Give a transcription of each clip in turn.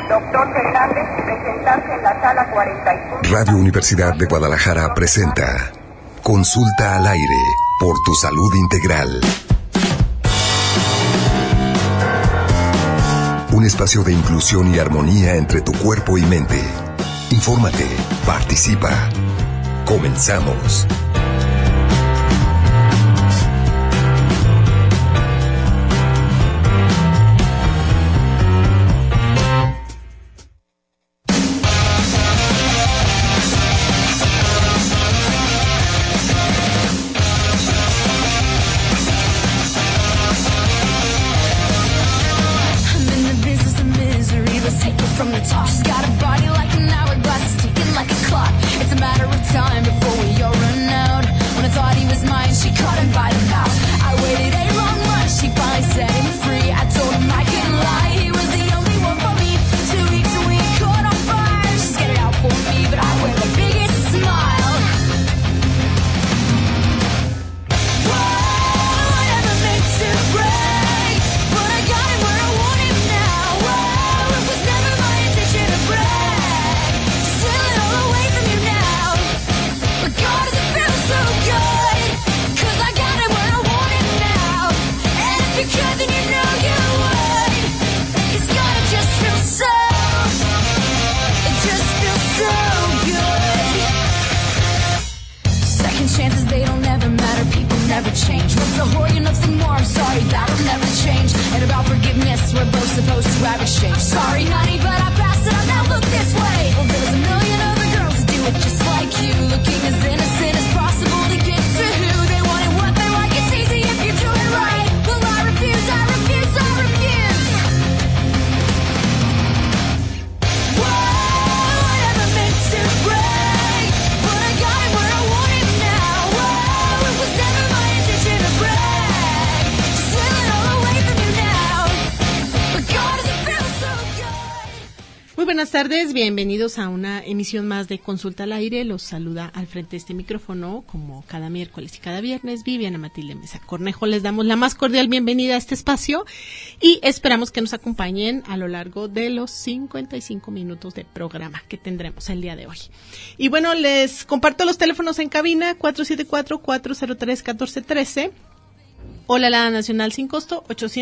Doctor Fernández, presentarse en la sala 45. Radio Universidad de Guadalajara presenta Consulta al aire por tu salud integral. Un espacio de inclusión y armonía entre tu cuerpo y mente. Infórmate, participa. Comenzamos. Buenas tardes, bienvenidos a una emisión más de Consulta al Aire. Los saluda al frente de este micrófono, como cada miércoles y cada viernes, Viviana Matilde Mesa Cornejo. Les damos la más cordial bienvenida a este espacio y esperamos que nos acompañen a lo largo de los 55 minutos de programa que tendremos el día de hoy. Y bueno, les comparto los teléfonos en cabina: 474-403-1413 o la alada nacional sin costo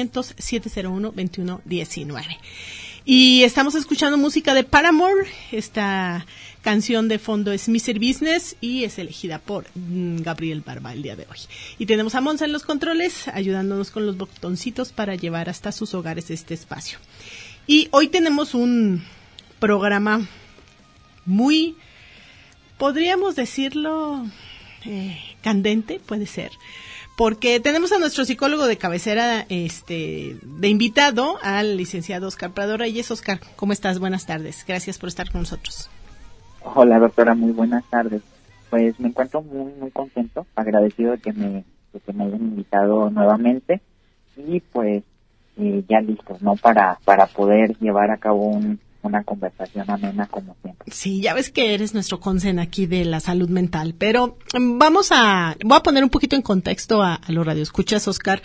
800-701-2119. Y estamos escuchando música de Paramore. Esta canción de fondo es Mr. Business y es elegida por Gabriel Barba el día de hoy. Y tenemos a Monza en los controles, ayudándonos con los botoncitos para llevar hasta sus hogares este espacio. Y hoy tenemos un programa muy, podríamos decirlo, candente, puede ser. Porque tenemos a nuestro psicólogo de cabecera de invitado, al licenciado Oscar Prado Reyes. Oscar, ¿cómo estás? Buenas tardes. Gracias por estar con nosotros. Hola, doctora. Muy buenas tardes. Pues me encuentro muy contento, agradecido de que me hayan invitado nuevamente y pues ya listos, ¿no? Para poder llevar a cabo una conversación amena como siempre. Sí, ya ves que eres nuestro consen aquí de la salud mental, pero voy a poner un poquito en contexto a los radioescuchas, Oscar.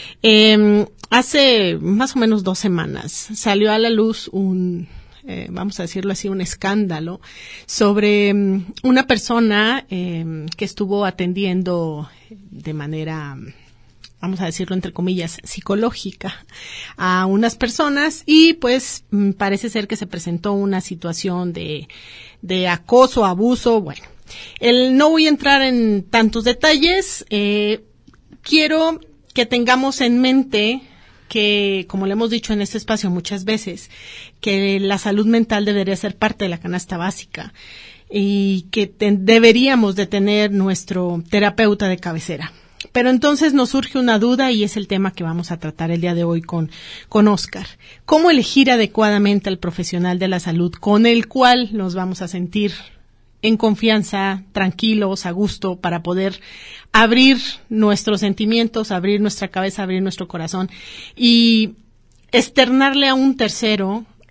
Hace más o menos 2 semanas salió a la luz vamos a decirlo así, un escándalo sobre una persona que estuvo atendiendo de manera, vamos a decirlo entre comillas, psicológica a unas personas y pues parece ser que se presentó una situación de acoso, abuso. Bueno, no voy a entrar en tantos detalles. Quiero que tengamos en mente que, como le hemos dicho en este espacio muchas veces, que la salud mental debería ser parte de la canasta básica y que deberíamos de tener nuestro terapeuta de cabecera. Pero entonces nos surge una duda y es el tema que vamos a tratar el día de hoy con Oscar. ¿Cómo elegir adecuadamente al profesional de la salud con el cual nos vamos a sentir en confianza, tranquilos, a gusto, para poder abrir nuestros sentimientos, abrir nuestra cabeza, abrir nuestro corazón y externarle a un tercero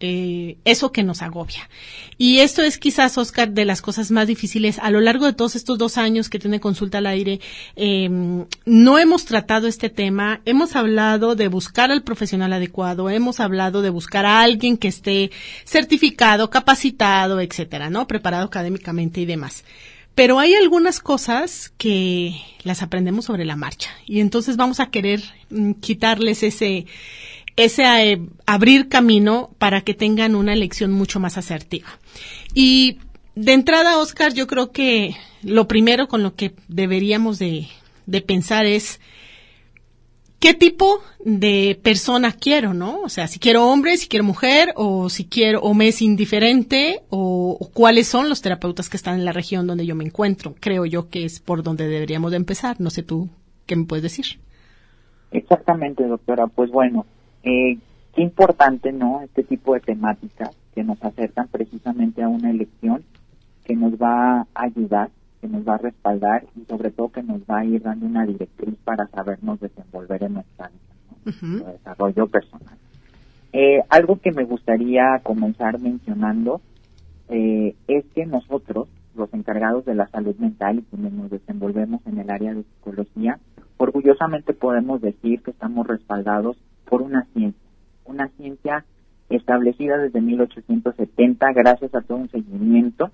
eso que nos agobia. Y esto es quizás, Oscar, de las cosas más difíciles. A lo largo de todos estos 2 años que tiene Consulta al Aire, no hemos tratado este tema. Hemos hablado de buscar al profesional adecuado, hemos hablado de buscar a alguien que esté certificado, capacitado, etcétera, ¿no? Preparado académicamente y demás. Pero hay algunas cosas que las aprendemos sobre la marcha. Y entonces vamos a querer quitarles ese abrir camino para que tengan una elección mucho más asertiva. Y de entrada, Oscar, yo creo que lo primero con lo que deberíamos de pensar es qué tipo de persona quiero, ¿no? O sea, si quiero hombre, si quiero mujer, o si quiero, o me es indiferente, o cuáles son los terapeutas que están en la región donde yo me encuentro. Creo yo que es por donde deberíamos de empezar. No sé tú, ¿qué me puedes decir? Exactamente, doctora. Pues bueno, qué importante, ¿no? Este tipo de temáticas que nos acercan precisamente a una elección que nos va a ayudar, que nos va a respaldar y sobre todo que nos va a ir dando una directriz para sabernos desenvolver en nuestra vida, ¿no? Nuestro desarrollo personal. Algo que me gustaría comenzar mencionando es que nosotros, los encargados de la salud mental y quienes nos desenvolvemos en el área de psicología, orgullosamente podemos decir que estamos respaldados por una ciencia establecida desde 1870 gracias a todo un seguimiento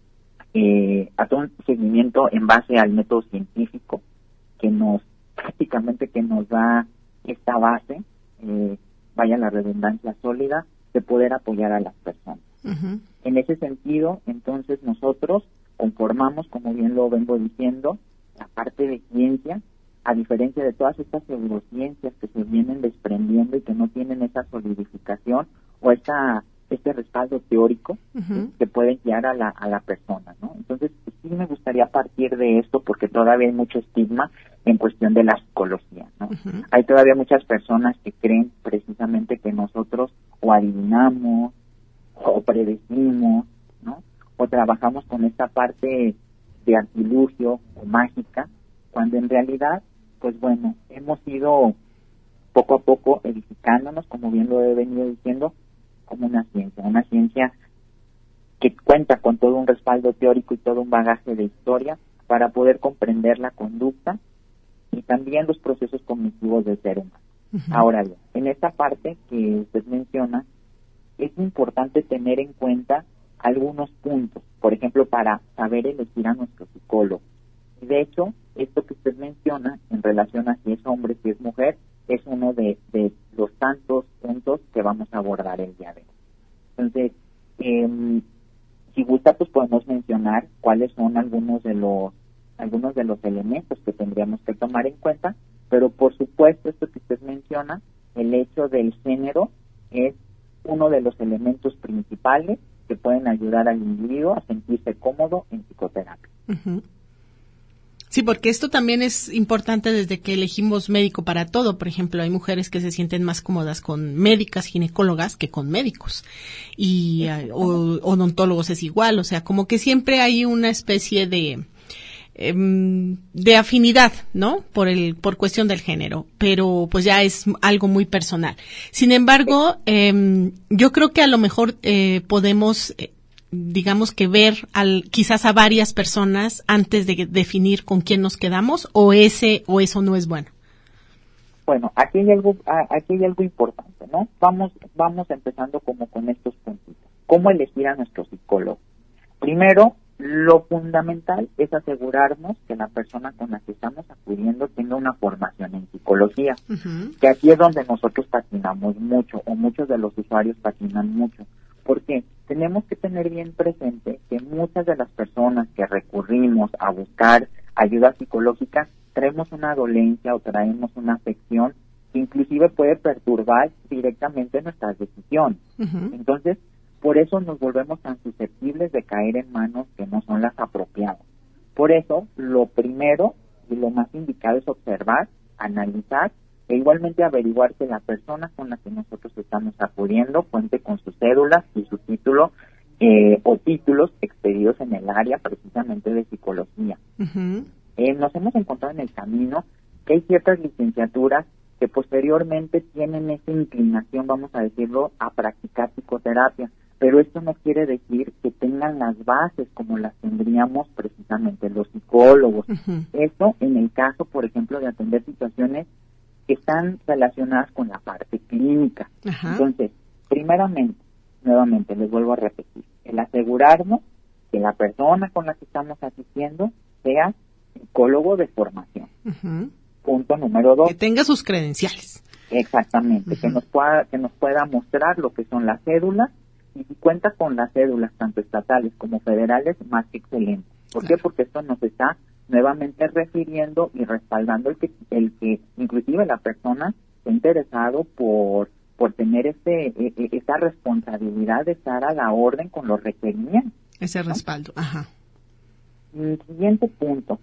en base al método científico que nos da esta base, vaya la redundancia sólida, de poder apoyar a las personas. Uh-huh. En ese sentido, entonces nosotros conformamos, como bien lo vengo diciendo, la parte de ciencia, a diferencia de todas estas pseudociencias que se vienen desprendiendo y que no tienen esa solidificación o este respaldo teórico uh-huh. que puede guiar a la persona, ¿no? Entonces, sí me gustaría partir de esto porque todavía hay mucho estigma en cuestión de la psicología, ¿no? Uh-huh. Hay todavía muchas personas que creen precisamente que nosotros o adivinamos o predecimos, ¿no? O trabajamos con esta parte de artilugio o mágica, cuando en realidad, pues bueno, hemos ido poco a poco edificándonos, como bien lo he venido diciendo, como una ciencia que cuenta con todo un respaldo teórico y todo un bagaje de historia para poder comprender la conducta y también los procesos cognitivos del ser humano. Uh-huh. Ahora bien, en esta parte que usted menciona, es importante tener en cuenta algunos puntos, por ejemplo, para saber elegir a nuestro psicólogo. Y de hecho, esto que usted menciona en relación a si es hombre, si es mujer, es uno de los tantos puntos que vamos a abordar el día de hoy. Entonces, si gusta, pues podemos mencionar cuáles son algunos de los elementos que tendríamos que tomar en cuenta, pero por supuesto, esto que usted menciona, el hecho del género es uno de los elementos principales que pueden ayudar al individuo a sentirse cómodo en psicoterapia. Uh-huh. Sí, porque esto también es importante desde que elegimos médico para todo. Por ejemplo, hay mujeres que se sienten más cómodas con médicas, ginecólogas, que con médicos. Y odontólogos es igual. O sea, como que siempre hay una especie de afinidad, ¿no? Por cuestión del género. Pero pues ya es algo muy personal. Sin embargo, yo creo que a lo mejor podemos digamos que ver quizás a varias personas antes de definir con quién nos quedamos o eso no es bueno. Bueno, aquí hay algo importante, ¿no? Vamos empezando como con estos puntitos. ¿Cómo elegir a nuestro psicólogo? Primero, lo fundamental es asegurarnos que la persona con la que estamos acudiendo tenga una formación en psicología, uh-huh. que aquí es donde nosotros patinamos mucho, o muchos de los usuarios patinan mucho. ¿Por qué? Tenemos que tener bien presente que muchas de las personas que recurrimos a buscar ayuda psicológica traemos una dolencia o traemos una afección que inclusive puede perturbar directamente nuestras decisiones. Uh-huh. Entonces, por eso nos volvemos tan susceptibles de caer en manos que no son las apropiadas. Por eso, lo primero y lo más indicado es observar, analizar e igualmente averiguar que la persona con la que nosotros estamos acudiendo cuente con su cédula y su título o títulos expedidos en el área precisamente de psicología. Uh-huh. Nos hemos encontrado en el camino que hay ciertas licenciaturas que posteriormente tienen esa inclinación, vamos a decirlo, a practicar psicoterapia. Pero esto no quiere decir que tengan las bases como las tendríamos precisamente los psicólogos. Esto en el caso, por ejemplo, de atender situaciones que están relacionadas con la parte clínica. Entonces, primeramente, nuevamente, les vuelvo a repetir, el asegurarnos que la persona con la que estamos asistiendo sea psicólogo de formación. Punto número 2. Que tenga sus credenciales. Exactamente, que nos pueda mostrar lo que son las cédulas, y si cuenta con las cédulas tanto estatales como federales, más que excelente. ¿Por qué? Porque esto nos está nuevamente refiriendo y respaldando el que inclusive la persona está interesado por tener esa responsabilidad de estar a la orden con los requerimientos. Ese respaldo, Siguiente punto,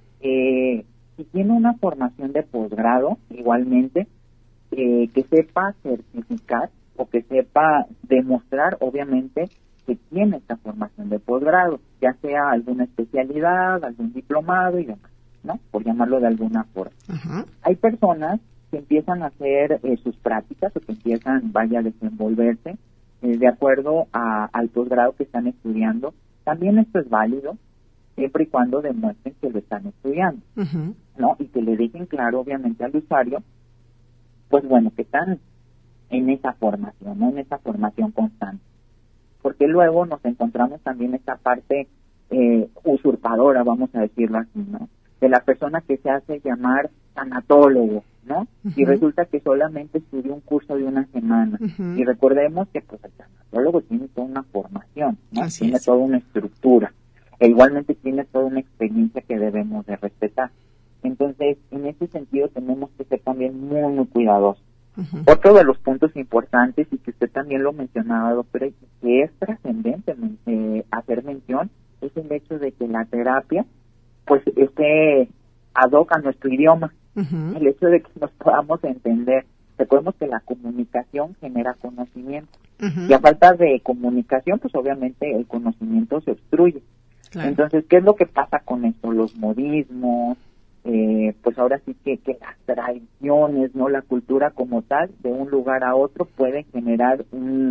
si tiene una formación de posgrado, igualmente, que sepa certificar o que sepa demostrar, obviamente, que tiene esta formación de posgrado, ya sea alguna especialidad, algún diplomado y demás, ¿no? Por llamarlo de alguna forma. Hay personas que empiezan a hacer sus prácticas o que empiezan, a desenvolverse de acuerdo al posgrado que están estudiando. También esto es válido, siempre y cuando demuestren que lo están estudiando, ¿no? Y que le dejen claro, obviamente, al usuario, pues bueno, que están en esa formación, ¿no? En esa formación constante. Porque luego nos encontramos también esta parte usurpadora, vamos a decirlo así, ¿no? De la persona que se hace llamar tanatólogo, ¿no? Y resulta que solamente estudió un curso de una semana. Y recordemos que pues el tanatólogo tiene toda una formación, ¿no? Tiene toda una estructura. E igualmente tiene toda una experiencia que debemos de respetar. Entonces, en ese sentido tenemos que ser también muy, muy cuidadosos. Otro de los puntos importantes, y que usted también lo mencionaba, doctora, y que es trascendente hacer mención, es el hecho de que la terapia pues esté ad hoc a nuestro idioma. El hecho de que nos podamos entender. Recordemos que la comunicación genera conocimiento. Y a falta de comunicación, pues obviamente el conocimiento se obstruye. Entonces, ¿qué es lo que pasa con esto? Los modismos, pues ahora sí que las tradiciones, ¿no? La cultura como tal, de un lugar a otro, puede generar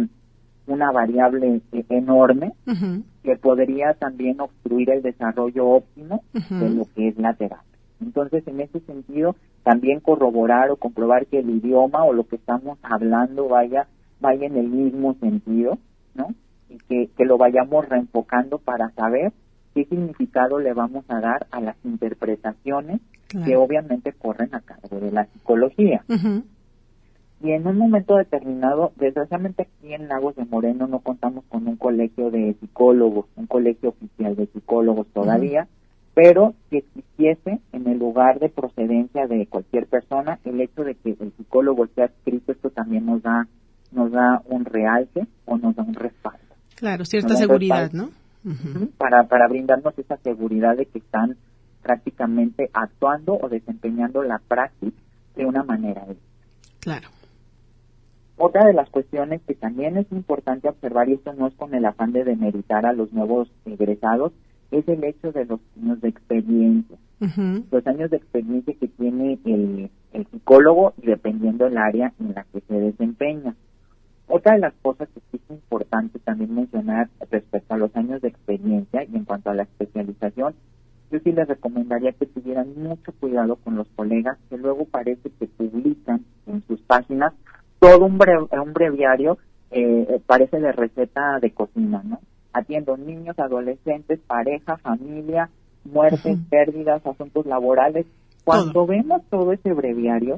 una variable enorme que podría también obstruir el desarrollo óptimo de lo que es la terapia. Entonces, en ese sentido, también corroborar o comprobar que el idioma o lo que estamos hablando vaya en el mismo sentido, ¿no? Y que lo vayamos reenfocando para saber qué significado le vamos a dar a las interpretaciones que obviamente corren a cargo de la psicología. Y en un momento determinado, desgraciadamente aquí en Lagos de Moreno no contamos con un colegio de psicólogos, un colegio oficial de psicólogos todavía, pero si existiese en el lugar de procedencia de cualquier persona, el hecho de que el psicólogo esté adscrito, esto también nos da un realce o nos da un respaldo. Claro, cierta seguridad, ¿no? Para brindarnos esa seguridad de que están prácticamente actuando o desempeñando la praxis de una manera ética. Claro. Otra de las cuestiones que también es importante observar, y esto no es con el afán de demeritar a los nuevos egresados, es el hecho de los años de experiencia. Los años de experiencia que tiene el psicólogo y dependiendo del área en la que se desempeña. Otra de las cosas que sí es importante también mencionar respecto a los años de experiencia y en cuanto a la especialización, yo sí les recomendaría que tuvieran mucho cuidado con los colegas que luego parece que publican en sus páginas todo un breviario, parece de receta de cocina, ¿no? Atiendo niños, adolescentes, pareja, familia, muertes, pérdidas, asuntos laborales. Cuando vemos todo ese breviario,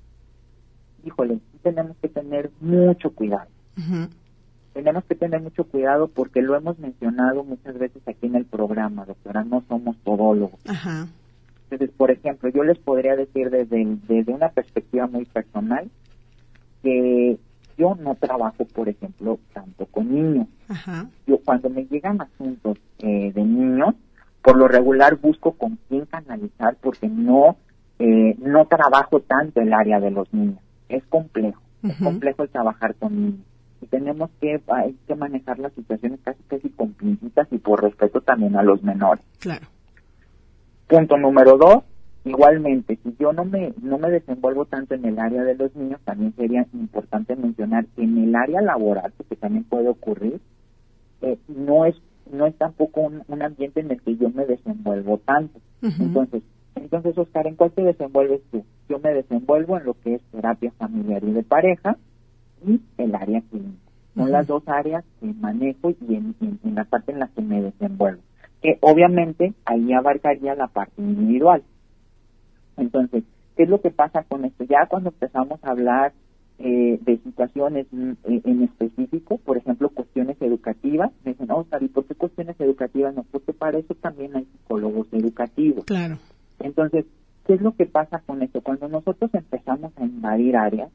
híjole, tenemos que tener mucho cuidado. Tenemos que tener mucho cuidado porque lo hemos mencionado muchas veces aquí en el programa, doctora, no somos todólogos. Entonces, por ejemplo, yo les podría decir desde una perspectiva muy personal que yo no trabajo, por ejemplo, tanto con niños. Yo cuando me llegan asuntos de niños, por lo regular busco con quién canalizar porque no trabajo tanto el área de los niños. Es complejo el trabajar con niños. Y hay que manejar las situaciones casi con pincitas y por respeto también a los menores. Claro. Punto número 2, Igualmente, si yo no me desenvuelvo tanto en el área de los niños, también sería importante mencionar que en el área laboral, que también puede ocurrir, no es tampoco un ambiente en el que yo me desenvuelvo tanto. Uh-huh. Entonces, Oscar, ¿en cuál te desenvuelves tú? Yo me desenvuelvo en lo que es terapia familiar y de pareja y el área clínica. Son uh-huh. las dos áreas que manejo y en la parte en la que me desenvuelvo. Que obviamente ahí abarcaría la parte individual. Entonces, ¿qué es lo que pasa con esto? Ya cuando empezamos a hablar de situaciones en específico, por ejemplo, cuestiones educativas, me dicen, ¿y por qué cuestiones educativas? No, porque para eso también hay psicólogos educativos. Claro. Entonces, ¿qué es lo que pasa con esto? Cuando nosotros empezamos a invadir áreas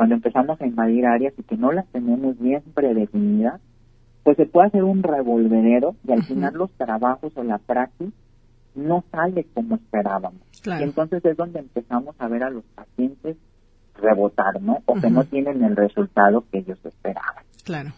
y que no las tenemos bien predefinidas, pues se puede hacer un revolvedero y al uh-huh. final los trabajos o la praxis no sale como esperábamos. Claro. Y entonces es donde empezamos a ver a los pacientes rebotar, ¿no? O uh-huh. que no tienen el resultado que ellos esperaban. Claro.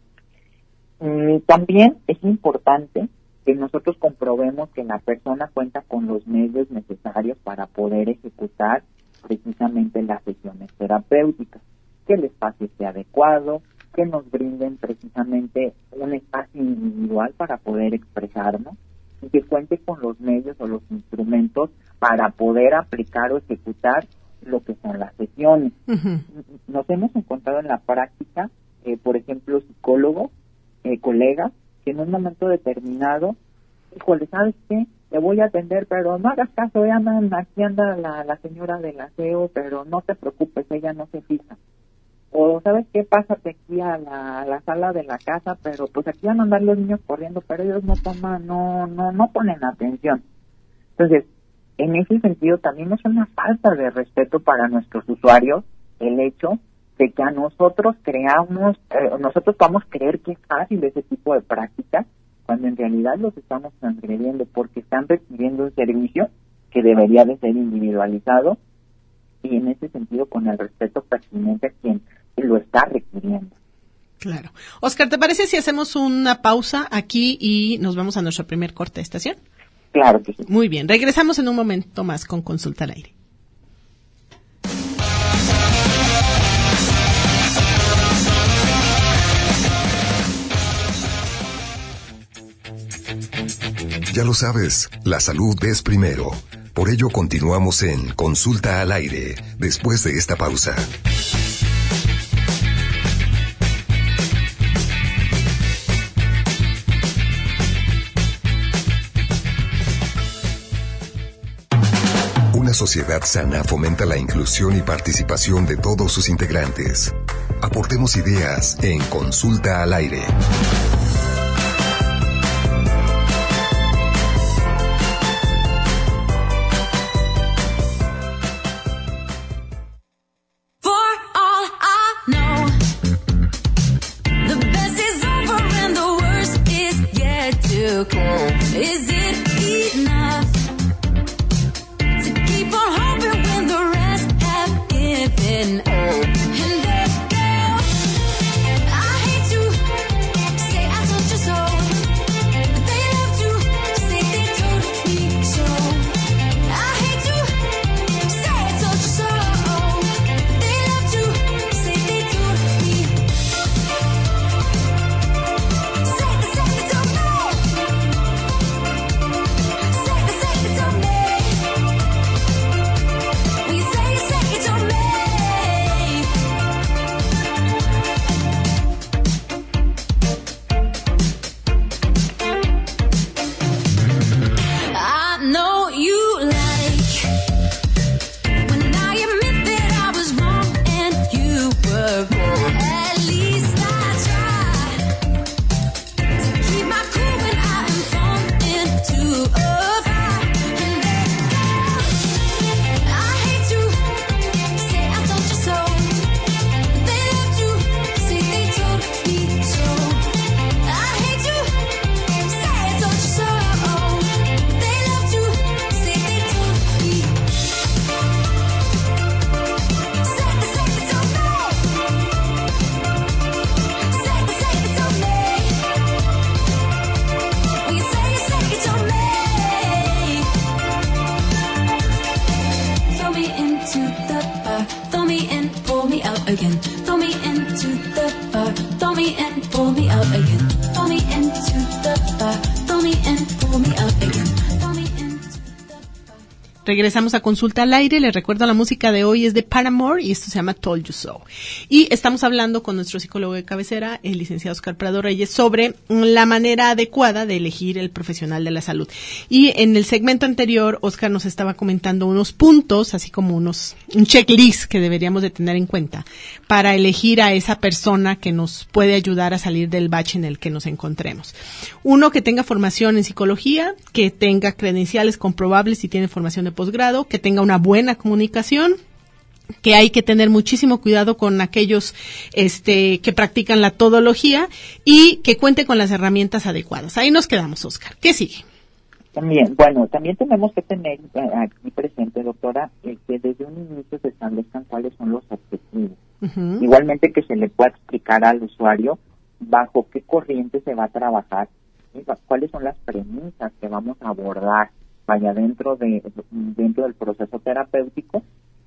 También es importante que nosotros comprobemos que la persona cuenta con los medios necesarios para poder ejecutar precisamente las sesiones terapéuticas, que el espacio esté adecuado, que nos brinden precisamente un espacio individual para poder expresarnos y que cuente con los medios o los instrumentos para poder aplicar o ejecutar lo que son las sesiones. Uh-huh. Nos hemos encontrado en la práctica, por ejemplo, psicólogos, colegas, que en un momento determinado, híjole, ¿sabes qué? Te voy a atender, pero no hagas caso, aquí anda la señora del aseo, pero no te preocupes, ella no se fija. O, ¿sabes qué? Pásate aquí a la sala de la casa, pero pues aquí van a andar los niños corriendo, pero ellos no toman, no ponen atención. Entonces, en ese sentido también es una falta de respeto para nuestros usuarios el hecho de que a nosotros nosotros podamos creer que es fácil ese tipo de prácticas, cuando en realidad los estamos transgrediendo porque están recibiendo un servicio que debería de ser individualizado y en ese sentido con el respeto pertinente a quien lo está requiriendo. Claro. Oscar, ¿te parece si hacemos una pausa aquí y nos vamos a nuestro primer corte de estación? Claro que sí. Muy bien, regresamos en un momento más con Consulta al Aire. Ya lo sabes, la salud es primero. Por ello continuamos en Consulta al Aire, después de esta pausa. Una sociedad sana fomenta la inclusión y participación de todos sus integrantes. Aportemos ideas en Consulta al Aire. Is it enough to keep on hoping when the rest have given up? And girl, I hate to say I told you so, but they love to say they told me so. I hate to say I told you so, but they love to say they told me. Say they told me. me in, pull me out again. Pull me into the bar. Pull me in, pull me out again. Pull me into the bar. Regresamos a Consulta al Aire. Les recuerdo, la música de hoy es de Paramore y esto se llama Told You So. Y estamos hablando con nuestro psicólogo de cabecera, el licenciado Oscar Prado Reyes, sobre la manera adecuada de elegir el profesional de la salud. Y en el segmento anterior, Oscar nos estaba comentando unos puntos, así como un checklist que deberíamos de tener en cuenta para elegir a esa persona que nos puede ayudar a salir del bache en el que nos encontremos. Uno, que tenga formación en psicología, que tenga credenciales comprobables si tiene formación de posgrado, que tenga una buena comunicación, que hay que tener muchísimo cuidado con aquellos que practican la todología y que cuente con las herramientas adecuadas. Ahí nos quedamos, Oscar. ¿Qué sigue? También tenemos que tener aquí presente, doctora, que desde un inicio se establezcan cuáles son los objetivos. Uh-huh. Igualmente que se le pueda explicar al usuario bajo qué corriente se va a trabajar, cuáles son las premisas que vamos a abordar dentro del proceso terapéutico,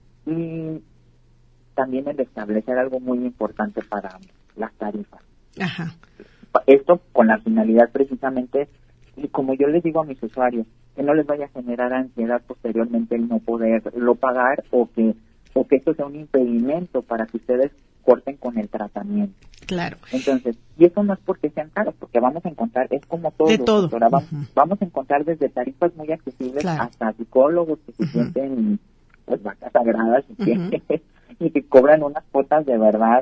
y también el establecer algo muy importante para las tarifas. Ajá. Esto con la finalidad precisamente, y como yo les digo a mis usuarios, que no les vaya a generar ansiedad posteriormente el no poderlo pagar, o que esto sea un impedimento para que ustedes corten con el tratamiento. Claro. Entonces, y eso no es porque sean caros, porque vamos a encontrar, es como todo, de todo. Doctora, Uh-huh. vamos a encontrar desde tarifas muy accesibles, claro, hasta psicólogos que se uh-huh. sienten pues vacas sagradas y uh-huh. y que cobran unas cuotas de verdad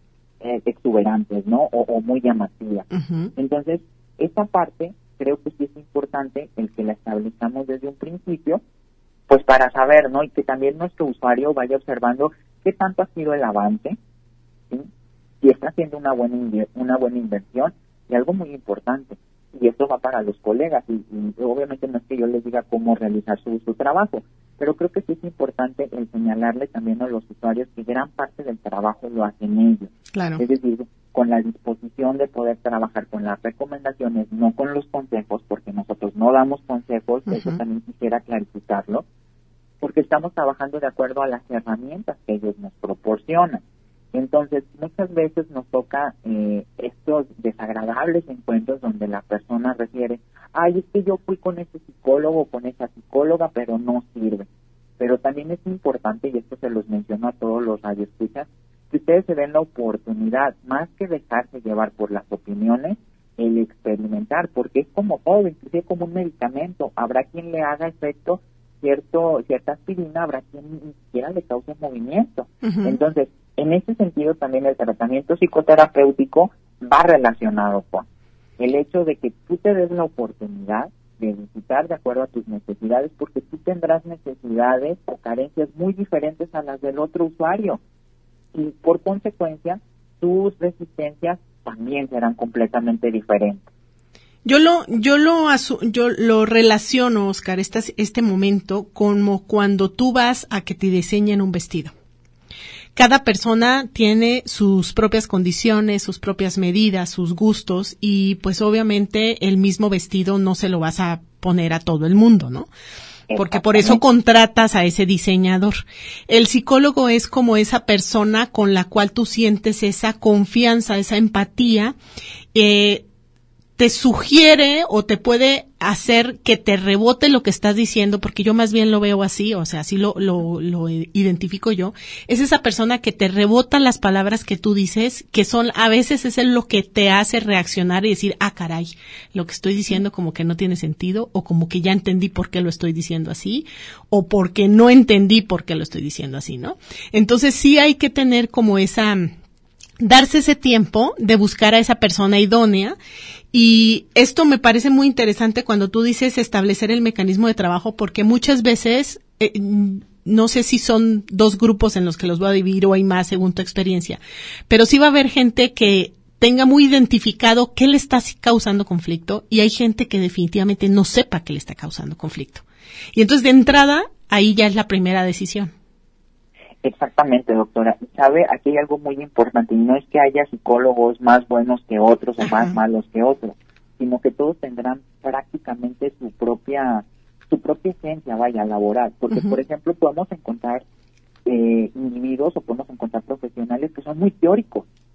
exuberantes, ¿no? O muy llamativas. Uh-huh. Entonces, esa parte creo que sí es importante el que la establezcamos desde un principio, pues para saber, ¿no? Y que también nuestro usuario vaya observando qué tanto ha sido el avance, ¿sí? Si está haciendo una buena inversión, y algo muy importante, y esto va para los colegas, y obviamente no es que yo les diga cómo realizar su trabajo, pero creo que sí es importante el señalarle también a los usuarios que gran parte del trabajo lo hacen ellos. Claro. Es decir, con la disposición de poder trabajar con las recomendaciones, no con los consejos, porque nosotros no damos consejos, uh-huh. Eso también quisiera clarificarlo, porque estamos trabajando de acuerdo a las herramientas que ellos nos proporcionan. Entonces, muchas veces nos toca estos desagradables encuentros donde la persona refiere, ay, es que yo fui con ese psicólogo o con esa psicóloga, pero no sirve. Pero también es importante, y esto se los menciono a todos los radioescuchas, que ustedes se den la oportunidad, más que dejarse llevar por las opiniones, el experimentar, porque es como todo, inclusive como un medicamento. Habrá quien le haga efecto cierta aspirina, habrá quien ni siquiera le cause movimiento. Uh-huh. Entonces, en ese sentido también el tratamiento psicoterapéutico va relacionado con el hecho de que tú te des la oportunidad de visitar de acuerdo a tus necesidades, porque tú tendrás necesidades o carencias muy diferentes a las del otro usuario, y por consecuencia tus resistencias también serán completamente diferentes. Yo lo relaciono, Oscar, este momento como cuando tú vas a que te diseñen un vestido. Cada persona tiene sus propias condiciones, sus propias medidas, sus gustos, y pues obviamente el mismo vestido no se lo vas a poner a todo el mundo, ¿no? Porque por eso contratas a ese diseñador. El psicólogo es como esa persona con la cual tú sientes esa confianza, esa empatía, te sugiere o te puede hacer que te rebote lo que estás diciendo, porque yo más bien lo veo así, o sea, así lo identifico yo. Es esa persona que te rebota las palabras que tú dices, que son, a veces es lo que te hace reaccionar y decir, ah, caray, lo que estoy diciendo como que no tiene sentido, o como que ya entendí por qué lo estoy diciendo así, o porque no entendí por qué lo estoy diciendo así, ¿no? Entonces sí hay que tener como darse ese tiempo de buscar a esa persona idónea. Y esto me parece muy interesante cuando tú dices establecer el mecanismo de trabajo, porque muchas veces, no sé si son dos grupos en los que los voy a dividir o hay más según tu experiencia, pero sí va a haber gente que tenga muy identificado qué le está causando conflicto, y hay gente que definitivamente no sepa qué le está causando conflicto. Y entonces de entrada, ahí ya es la primera decisión. Exactamente, doctora. ¿Sabe? Aquí hay algo muy importante, y no es que haya psicólogos más buenos que otros o más malos que otros, sino que todos tendrán prácticamente su propia esencia, laboral. Porque, por ejemplo, podemos encontrar individuos o podemos encontrar profesionales que son muy teóricos,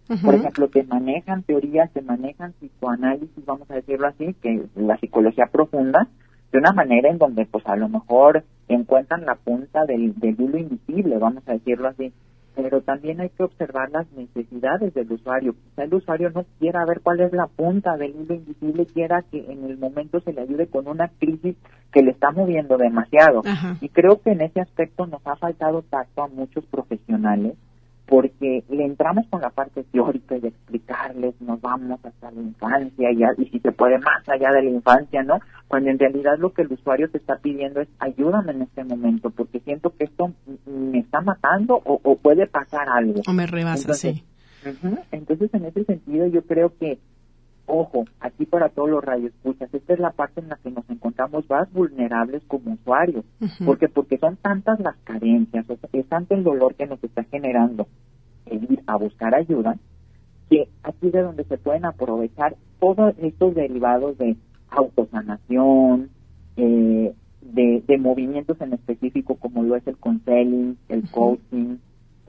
Por ejemplo, te manejan teorías, te manejan psicoanálisis, vamos a decirlo así, que la psicología profunda, de una manera en donde pues a lo mejor encuentran la punta del hilo invisible, vamos a decirlo así, pero también hay que observar las necesidades del usuario. Quizá el usuario no quiera ver cuál es la punta del hilo invisible, quiera que en el momento se le ayude con una crisis que le está moviendo demasiado. Ajá. Y creo que en ese aspecto nos ha faltado tacto a muchos profesionales, porque le entramos con la parte teórica y de explicarles, nos vamos hasta la infancia y si se puede más allá de la infancia, ¿no? Cuando en realidad lo que el usuario te está pidiendo es ayúdame en este momento, porque siento que esto me está matando o puede pasar algo. O me rebasa, Entonces, sí. Entonces, en ese sentido, yo creo que, ojo, aquí para todos los radioescuchas, esta es la parte en la que nos encontramos más vulnerables como usuarios. Porque son tantas las carencias, o sea, es tanto el dolor que nos está generando el ir a buscar ayuda, que aquí de donde se pueden aprovechar todos estos derivados de autosanación, de movimientos en específico como lo es el counseling, el coaching,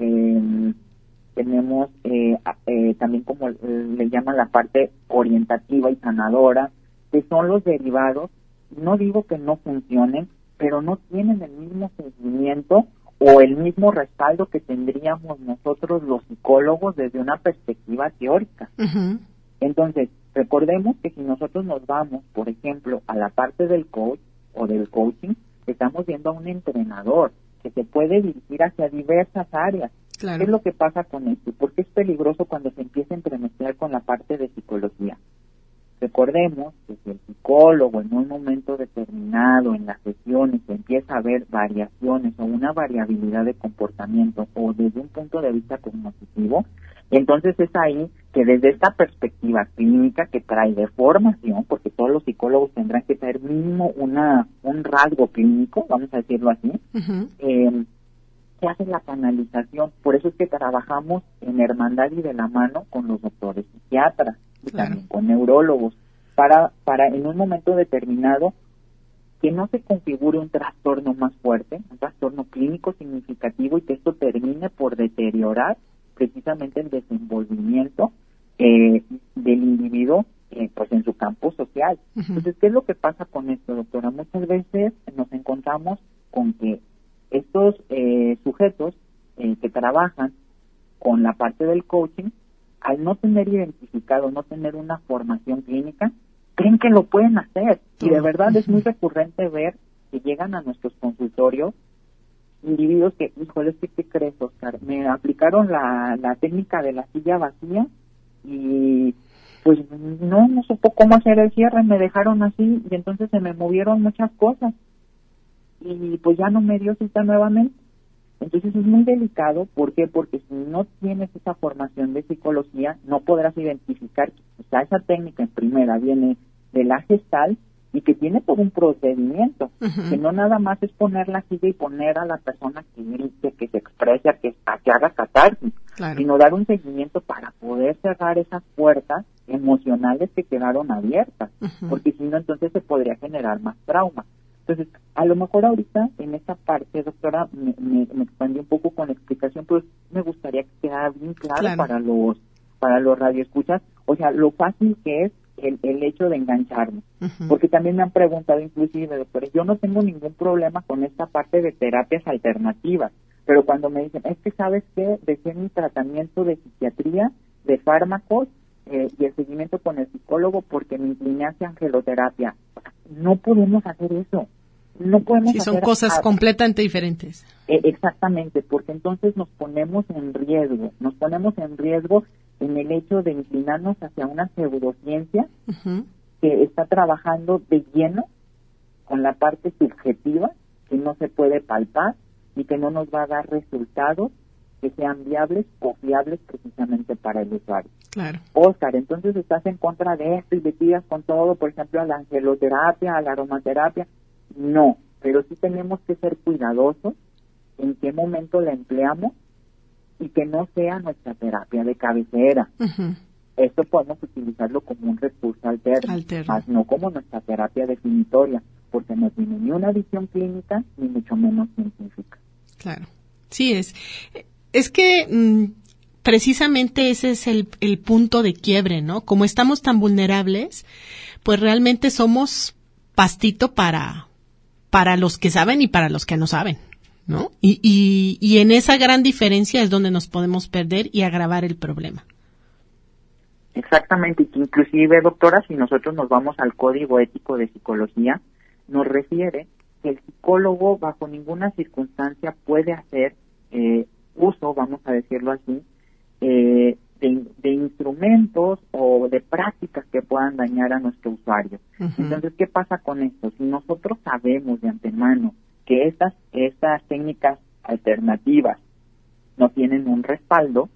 tenemos también como le llaman la parte orientativa y sanadora, que son los derivados. No digo que no funcionen, pero no tienen el mismo seguimiento o el mismo respaldo que tendríamos nosotros los psicólogos desde una perspectiva teórica. Entonces, recordemos que si nosotros nos vamos, por ejemplo, a la parte del coach o del coaching, estamos viendo a un entrenador que se puede dirigir hacia diversas áreas. Claro. ¿Qué es lo que pasa con esto? ¿Por qué es peligroso cuando se empieza a entremezclar con la parte de psicología? Recordemos que si el psicólogo en un momento determinado en las sesiones empieza a ver variaciones o una variabilidad de comportamiento o desde un punto de vista cognitivo, entonces es ahí que desde esta perspectiva clínica que trae de formación, porque todos los psicólogos tendrán que traer mínimo un rasgo clínico, vamos a decirlo así, se hace la canalización. Por eso es que trabajamos en hermandad y de la mano con los doctores psiquiatras y también con neurólogos para en un momento determinado que no se configure un trastorno más fuerte, un trastorno clínico significativo y que esto termine por deteriorar precisamente el desenvolvimiento del individuo pues en su campo social. Entonces, ¿qué es lo que pasa con esto, doctora? Muchas veces nos encontramos con que estos sujetos que trabajan con la parte del coaching, al no tener identificado, no tener una formación clínica, creen que lo pueden hacer. Y de verdad es muy recurrente ver que llegan a nuestros consultorios individuos que, híjole, ¿qué crees, Oscar? Me aplicaron la técnica de la silla vacía y pues no supo cómo hacer el cierre, me dejaron así y entonces se me movieron muchas cosas y pues ya no me dio cita nuevamente. Entonces es muy delicado. ¿Por qué? Porque si no tienes esa formación de psicología, no podrás identificar que quizá esa técnica en primera viene de la Gestalt y que tiene todo un procedimiento, que no nada más es poner la silla y poner a la persona que grite, que se exprese, que haga catarsis, sino dar un seguimiento para poder cerrar esas puertas emocionales que quedaron abiertas, porque si no entonces se podría generar más trauma. Entonces, a lo mejor ahorita en esta parte, doctora, me expandí un poco con la explicación, pero me gustaría que quedara bien claro para los radioescuchas, o sea, lo fácil que es el hecho de engancharme. Porque también me han preguntado, inclusive, doctora, yo no tengo ningún problema con esta parte de terapias alternativas, pero cuando me dicen, es que ¿sabes qué? Dejé mi tratamiento de psiquiatría, de fármacos, y el seguimiento con el psicólogo porque me incliné hacia angeloterapia. No podemos hacer eso. No podemos hacer. Son cosas completamente diferentes. Exactamente, porque entonces nos ponemos en riesgo en el hecho de inclinarnos hacia una pseudociencia que está trabajando de lleno con la parte subjetiva que no se puede palpar y que no nos va a dar resultados que sean viables o fiables precisamente para el usuario. Claro. Oscar, entonces estás en contra de esto y le tiras con todo, por ejemplo, a la angeloterapia, a la aromaterapia. No, pero sí tenemos que ser cuidadosos en qué momento la empleamos y que no sea nuestra terapia de cabecera. Esto podemos utilizarlo como un recurso alterno, más no como nuestra terapia definitoria, porque no tiene ni una visión clínica ni mucho menos científica. Claro. Sí, es que precisamente ese es el punto de quiebre, ¿no? Como estamos tan vulnerables, pues realmente somos pastito para los que saben y para los que no saben, ¿no? Y en esa gran diferencia es donde nos podemos perder y agravar el problema. Exactamente, y que inclusive, doctora, si nosotros nos vamos al Código Ético de Psicología, nos refiere que el psicólogo bajo ninguna circunstancia puede hacer uso, vamos a decirlo así, de instrumentos o de prácticas que puedan dañar a nuestro usuario. Uh-huh. Entonces, ¿qué pasa con esto? Si nosotros sabemos de antemano que estas técnicas alternativas no tienen un respaldo,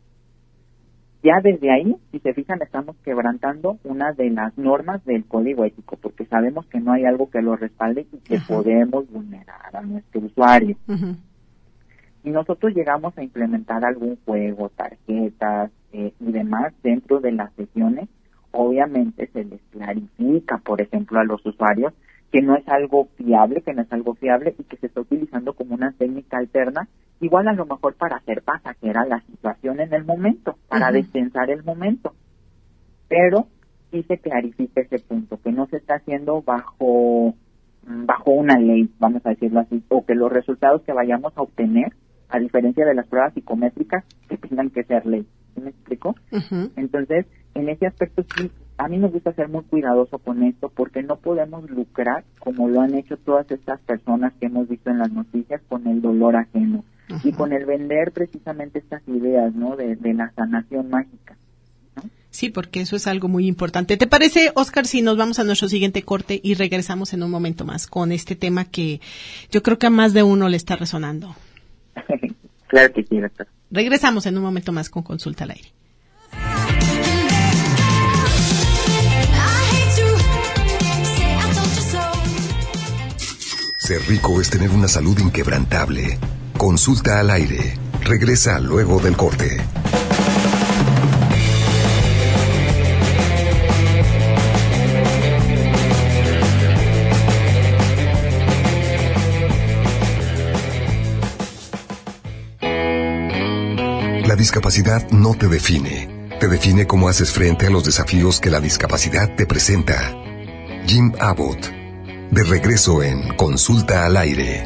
ya desde ahí, si se fijan, estamos quebrantando una de las normas del código ético, porque sabemos que no hay algo que lo respalde y que podemos vulnerar a nuestro usuario. Uh-huh. Si nosotros llegamos a implementar algún juego, tarjetas y demás dentro de las sesiones, obviamente se les clarifica, por ejemplo, a los usuarios que no es algo fiable, y que se está utilizando como una técnica alterna, igual a lo mejor para hacer pasajera la situación en el momento, para destensar el momento. Pero sí se clarifica ese punto, que no se está haciendo bajo una ley, vamos a decirlo así, o que los resultados que vayamos a obtener, a diferencia de las pruebas psicométricas, que tengan que ser ley. ¿Sí me explico? Uh-huh. Entonces, en ese aspecto sí, a mí me gusta ser muy cuidadoso con esto, porque no podemos lucrar, como lo han hecho todas estas personas que hemos visto en las noticias, con el dolor ajeno. Uh-huh. Y con el vender precisamente estas ideas, ¿no?, de la sanación mágica, ¿no? Sí, porque eso es algo muy importante. ¿Te parece, Oscar, si nos vamos a nuestro siguiente corte y regresamos en un momento más con este tema que yo creo que a más de uno le está resonando? Claro que sí, doctor. Regresamos en un momento más con Consulta al Aire. Ser rico es tener una salud inquebrantable. Consulta al Aire. Regresa luego del corte. La discapacidad no te define. Te define cómo haces frente a los desafíos que la discapacidad te presenta. Jim Abbott. De regreso en Consulta al Aire.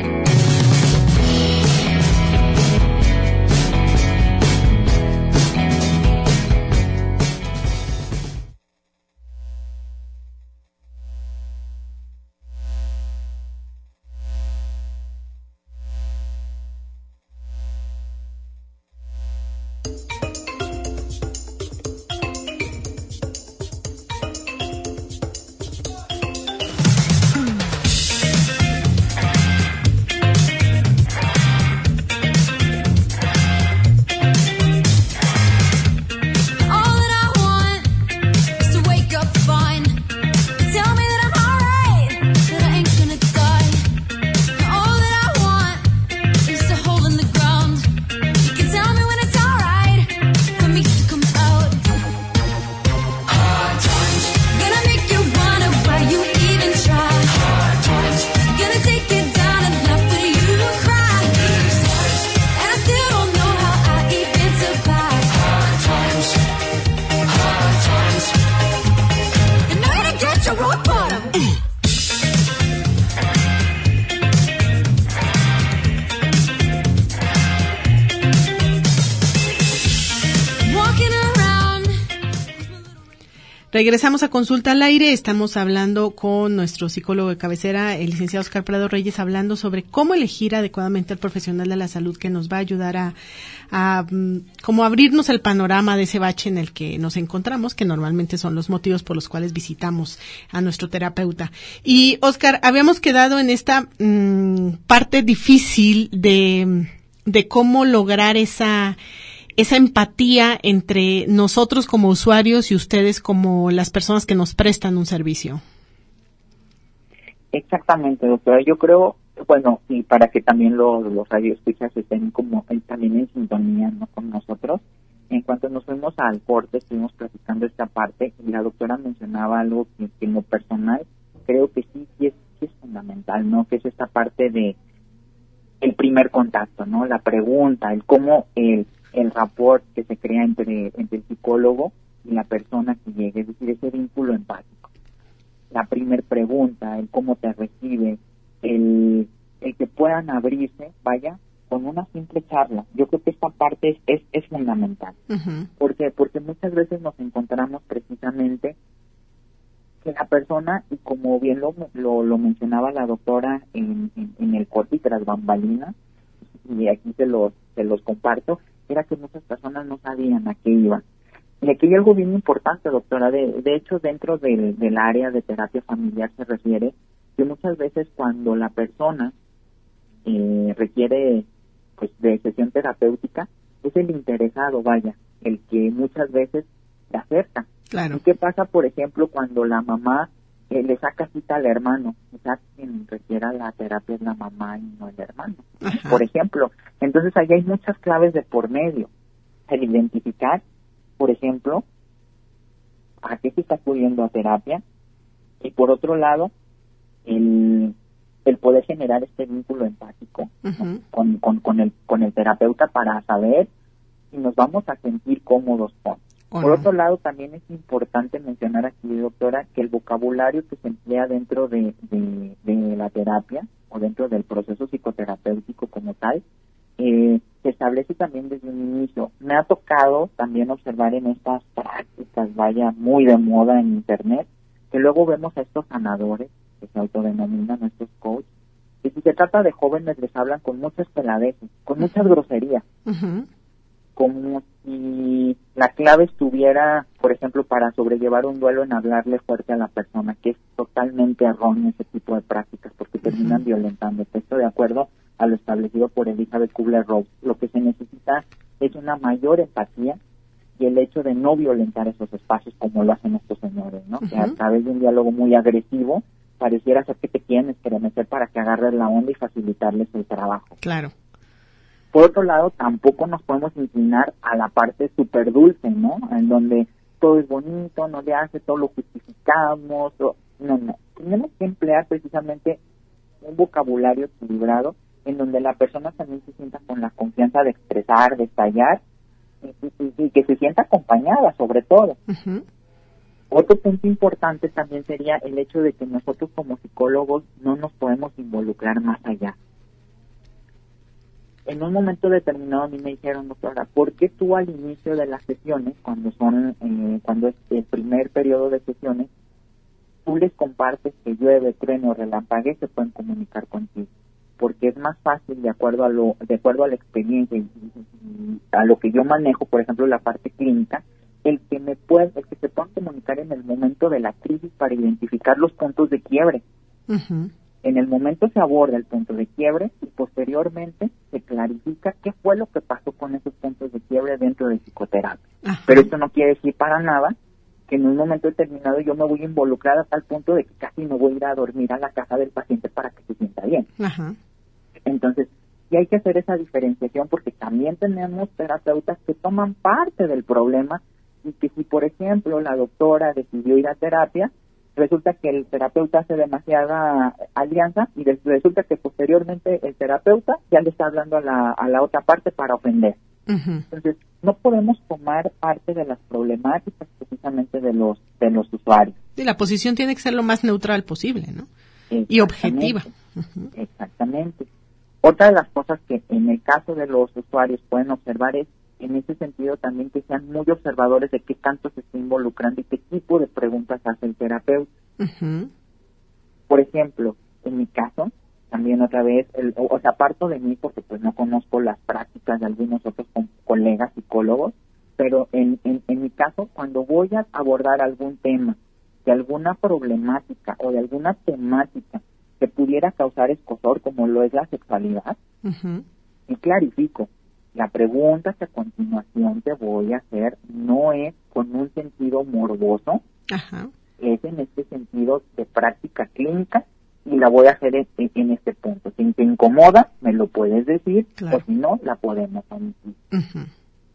Regresamos a Consulta al Aire. Estamos hablando con nuestro psicólogo de cabecera, el licenciado Oscar Prado Reyes, hablando sobre cómo elegir adecuadamente al profesional de la salud que nos va a ayudar a como abrirnos el panorama de ese bache en el que nos encontramos, que normalmente son los motivos por los cuales visitamos a nuestro terapeuta. Y, Oscar, habíamos quedado en esta parte difícil de cómo lograr esa empatía entre nosotros como usuarios y ustedes como las personas que nos prestan un servicio. Exactamente, doctora. Yo creo, bueno, y para que también los radioescuchas estén como también en sintonía, ¿no?, con nosotros. En cuanto nos fuimos al corte, estuvimos platicando esta parte y la doctora mencionaba algo que en lo personal creo que sí es fundamental, ¿no?, que es esta parte de el primer contacto, ¿no?, la pregunta, el cómo el rapport que se crea entre el psicólogo y la persona que llegue, es decir, ese vínculo empático. La primer pregunta, el cómo te recibe, el que puedan abrirse, vaya, con una simple charla. Yo creo que esta parte es fundamental. Ujú. Porque muchas veces nos encontramos precisamente que la persona, y como bien lo mencionaba la doctora en el corte y tras bambalinas, y aquí se los comparto, era que muchas personas no sabían a qué iban. Y aquí hay algo bien importante, doctora. De hecho, dentro del área de terapia familiar se refiere que muchas veces cuando la persona requiere pues de sesión terapéutica, es el interesado, vaya, el que muchas veces se acerca. Claro. ¿Y qué pasa, por ejemplo, cuando la mamá le saca cita al hermano? Quizás quien requiera la terapia es la mamá y no el hermano, Ajá. por ejemplo. Entonces, ahí hay muchas claves de por medio. El identificar, por ejemplo, a qué se está acudiendo a terapia, y por otro lado, el poder generar este vínculo empático, ¿no? Ujú. con el terapeuta para saber si nos vamos a sentir cómodos con. ¿O Por no? otro lado, también es importante mencionar aquí, doctora, que el vocabulario que se emplea dentro de la terapia o dentro del proceso psicoterapéutico como tal, se establece también desde un inicio. Me ha tocado también observar en estas prácticas, vaya, muy de moda en Internet, que luego vemos a estos sanadores, que se autodenominan estos coaches, que si se trata de jóvenes les hablan con muchas peladeces, con muchas groserías, Ujú. como si la clave estuviera, por ejemplo, para sobrellevar un duelo en hablarle fuerte a la persona, que es totalmente erróneo ese tipo de prácticas, porque terminan violentando. Esto de acuerdo a lo establecido por Elizabeth Kubler-Ross. Lo que se necesita es una mayor empatía y el hecho de no violentar esos espacios como lo hacen estos señores, ¿no? Que a través de un diálogo muy agresivo pareciera ser que te quieren estremecer para que agarres la onda y facilitarles el trabajo. Claro. Por otro lado, tampoco nos podemos inclinar a la parte súper dulce, ¿no? En donde todo es bonito, no le hace, todo lo justificamos. No. Tenemos que emplear precisamente un vocabulario equilibrado en donde la persona también se sienta con la confianza de expresar, de estallar y que se sienta acompañada, sobre todo. Ujú. Otro punto importante también sería el hecho de que nosotros como psicólogos no nos podemos involucrar más allá. En un momento determinado a mí me dijeron, doctora, ¿por qué tú al inicio de las sesiones, cuando es el primer periodo de sesiones, tú les compartes que llueve, truene o relampague, se pueden comunicar contigo? Porque es más fácil, de acuerdo a la experiencia y a lo que yo manejo, por ejemplo, la parte clínica, el que se puedan comunicar en el momento de la crisis para identificar los puntos de quiebre. Ujú. En el momento se aborda el punto de quiebre y posteriormente se clarifica qué fue lo que pasó con esos puntos de quiebre dentro de psicoterapia. Ajá. Pero esto no quiere decir para nada que en un momento determinado yo me voy a involucrar a tal punto de que casi no voy a ir a dormir a la casa del paciente para que se sienta bien. Ajá. Entonces, sí hay que hacer esa diferenciación porque también tenemos terapeutas que toman parte del problema y que si, por ejemplo, la doctora decidió ir a terapia, resulta que el terapeuta hace demasiada alianza y resulta que posteriormente el terapeuta ya le está hablando a la otra parte para ofender. Ujú. Entonces, no podemos tomar parte de las problemáticas precisamente de los usuarios. Y la posición tiene que ser lo más neutral posible, ¿no? Y objetiva. Ujú. Exactamente. Otra de las cosas que en el caso de los usuarios pueden observar es, en ese sentido también, que sean muy observadores de qué tanto se está involucrando y qué tipo de preguntas hace el terapeuta. Ujú. Por ejemplo, en mi caso, también otra vez, aparto de mí porque pues no conozco las prácticas de algunos otros colegas psicólogos, pero en mi caso, cuando voy a abordar algún tema, de alguna problemática o de alguna temática que pudiera causar escozor, como lo es la sexualidad, Ujú. y clarifico, la pregunta que a continuación te voy a hacer no es con un sentido morboso, Ajá. es en este sentido de práctica clínica y la voy a hacer en este punto. Si te incomoda, me lo puedes decir, Claro. o si no, la podemos omitir. Ujú.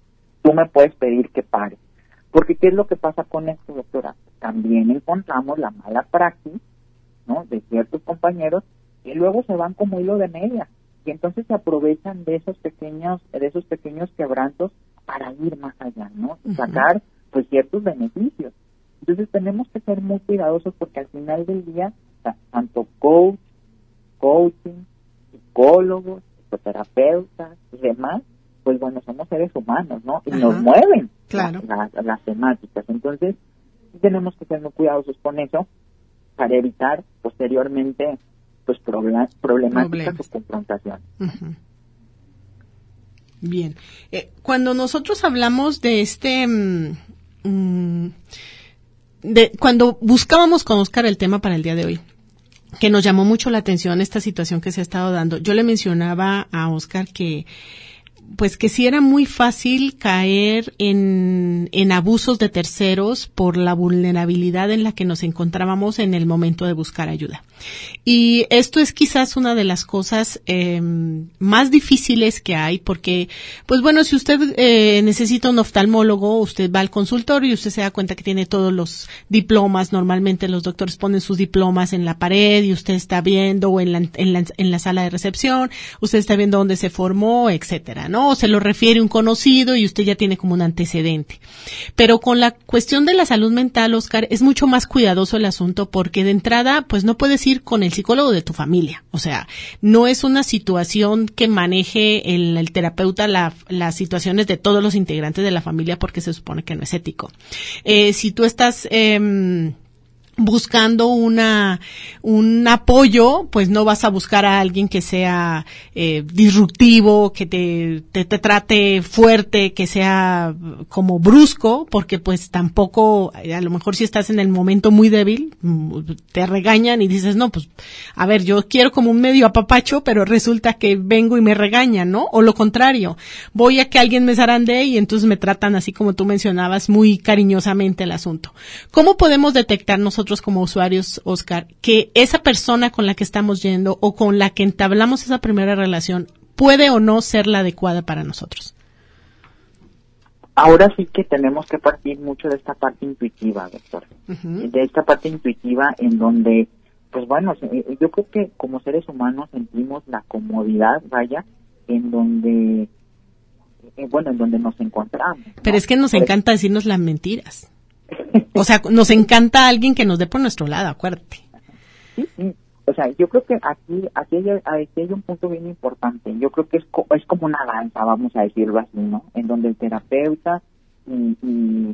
Tú me puedes pedir que pare. Porque ¿qué es lo que pasa con esto, doctora? También encontramos la mala praxis, ¿no?, de ciertos compañeros y luego se van como hilo de media y entonces se aprovechan de esos pequeños quebrantos para ir más allá, ¿no? Y sacar, pues, ciertos beneficios. Entonces tenemos que ser muy cuidadosos porque al final del día, tanto coaching, psicólogos, psicoterapeutas y demás, pues bueno, somos seres humanos, ¿no? Y nos mueven claro. las temáticas. Entonces, sí tenemos que ser muy cuidadosos con eso para evitar posteriormente, pues, problemáticas o confrontaciones. Uh-huh. Bien. Cuando nosotros hablamos de cuando buscábamos con Oscar el tema para el día de hoy, que nos llamó mucho la atención esta situación que se ha estado dando, yo le mencionaba a Oscar que sí era muy fácil caer en abusos de terceros por la vulnerabilidad en la que nos encontrábamos en el momento de buscar ayuda. Y esto es quizás una de las cosas más difíciles que hay porque, pues bueno, si usted necesita un oftalmólogo, usted va al consultorio y usted se da cuenta que tiene todos los diplomas. Normalmente los doctores ponen sus diplomas en la pared y usted está viendo, o en la sala de recepción, usted está viendo dónde se formó, etcétera, ¿no? O se lo refiere un conocido y usted ya tiene como un antecedente. Pero con la cuestión de la salud mental, Oscar, es mucho más cuidadoso el asunto porque de entrada, pues no puedes ir con el psicólogo de tu familia. O sea, no es una situación que maneje el terapeuta las situaciones de todos los integrantes de la familia porque se supone que no es ético. Si tú estás buscando un apoyo, pues no vas a buscar a alguien que sea disruptivo, que te trate fuerte, que sea como brusco, porque pues tampoco, a lo mejor si estás en el momento muy débil, te regañan y dices, no, pues, a ver, yo quiero como un medio apapacho, pero resulta que vengo y me regañan, ¿no? O lo contrario, voy a que alguien me zarandee y entonces me tratan así como tú mencionabas, muy cariñosamente el asunto. ¿Cómo podemos detectar nosotros como usuarios, Oscar, que esa persona con la que estamos yendo o con la que entablamos esa primera relación puede o no ser la adecuada para nosotros? Ahora sí que tenemos que partir mucho de esta parte intuitiva, doctor. Uh-huh. De esta parte intuitiva en donde, pues bueno, yo creo que como seres humanos sentimos la comodidad, vaya, en donde nos encontramos, ¿no? Pero es que nos encanta decirnos las mentiras. O sea, nos encanta alguien que nos dé por nuestro lado, acuérdate. Sí. O sea, yo creo que aquí hay un punto bien importante. Yo creo que es como una danza, vamos a decirlo así, ¿no? En donde el terapeuta y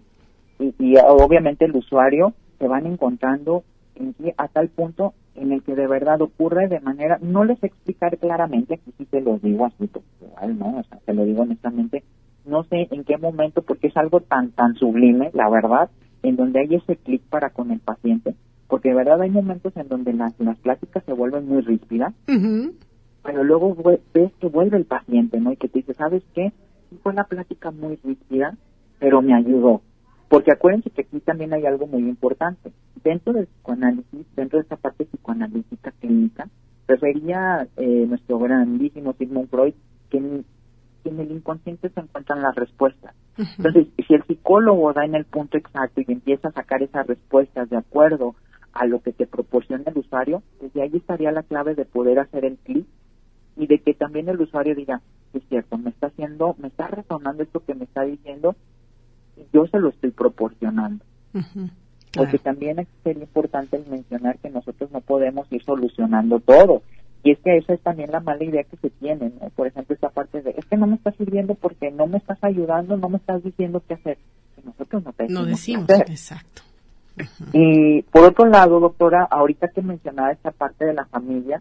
obviamente el usuario se van encontrando a tal punto en el que de verdad ocurre de manera, no les explicar claramente, aquí sí te lo digo así, igual, ¿no? O sea, te lo digo honestamente, no sé en qué momento, porque es algo tan sublime, la verdad, en donde hay ese clic para con el paciente, porque de verdad hay momentos en donde las pláticas se vuelven muy ríspidas, uh-huh. Pero luego ves que vuelve el paciente, ¿no? Y que te dice, ¿sabes qué? Sí fue la plática muy ríspida, pero me ayudó. Porque acuérdense que aquí también hay algo muy importante. Dentro del psicoanálisis, dentro de esta parte psicoanalítica clínica, refería nuestro grandísimo Sigmund Freud que en el inconsciente se encuentran las respuestas. Uh-huh. Entonces, si el psicólogo da en el punto exacto y empieza a sacar esas respuestas de acuerdo a lo que te proporciona el usuario, desde ahí estaría la clave de poder hacer el clic y de que también el usuario diga, es cierto, me está resonando esto que me está diciendo y yo se lo estoy proporcionando. Uh-huh. Claro. Porque también sería importante el mencionar que nosotros no podemos ir solucionando todo. Y es que esa es también la mala idea que se tiene, ¿no? Por ejemplo, esta parte de, es que no me estás sirviendo porque no me estás ayudando, no me estás diciendo qué hacer. Y nosotros no decimos qué hacer. Exacto. Uh-huh. Y por otro lado, doctora, ahorita que mencionaba esta parte de la familia,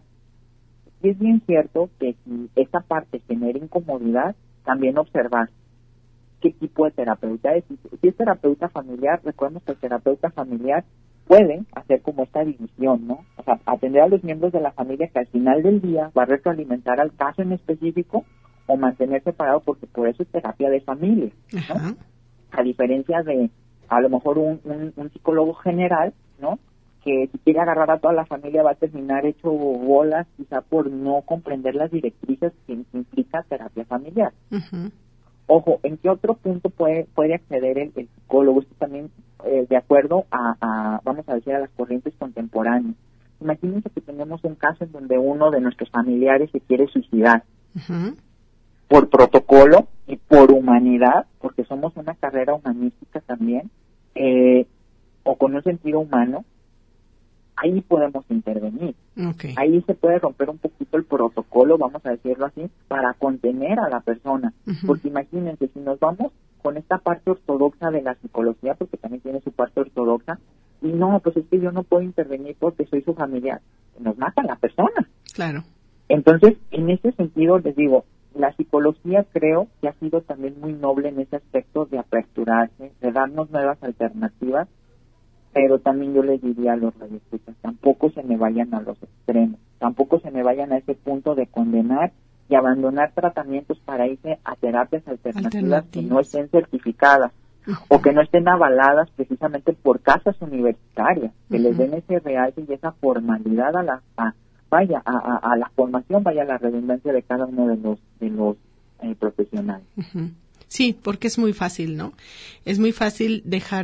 sí es bien cierto que si esta parte genera incomodidad, también observar qué tipo de terapeuta es. Si es terapeuta familiar, recuerden que el terapeuta familiar puede hacer como esta división, ¿no? O sea, atender a los miembros de la familia que al final del día va a retroalimentar al caso en específico o mantener separado porque por eso es terapia de familia, ¿no? Uh-huh. A diferencia de, a lo mejor, un psicólogo general, ¿no? Que si quiere agarrar a toda la familia va a terminar hecho bolas quizá por no comprender las directrices que implica terapia familiar. Uh-huh. Ojo, ¿en qué otro punto puede acceder el psicólogo? Esto también de acuerdo a, vamos a decir, a las corrientes contemporáneas. Imagínense que tenemos un caso en donde uno de nuestros familiares se quiere suicidar. Uh-huh. Por protocolo, y por humanidad, porque somos una carrera humanística también, o con un sentido humano, ahí podemos intervenir. Okay. Ahí se puede romper un poquito el protocolo, vamos a decirlo así, para contener a la persona. Ujú. Porque imagínense, si nos vamos con esta parte ortodoxa de la psicología, porque también tiene su parte ortodoxa, y no, pues es que yo no puedo intervenir porque soy su familiar, nos mata a la persona. Claro. Entonces, en ese sentido, les digo, la psicología creo que ha sido también muy noble en ese aspecto de aperturarse, de darnos nuevas alternativas, pero también yo les diría a los radioescuchas, tampoco se me vayan a los extremos, tampoco se me vayan a ese punto de condenar y abandonar tratamientos para irse a terapias alternativas que no estén certificadas o que no estén avaladas precisamente por casas universitarias, que les den ese realce y esa formalidad a la formación, vaya la redundancia de cada uno de los profesionales. Ujú. Sí, porque es muy fácil, ¿no? Es muy fácil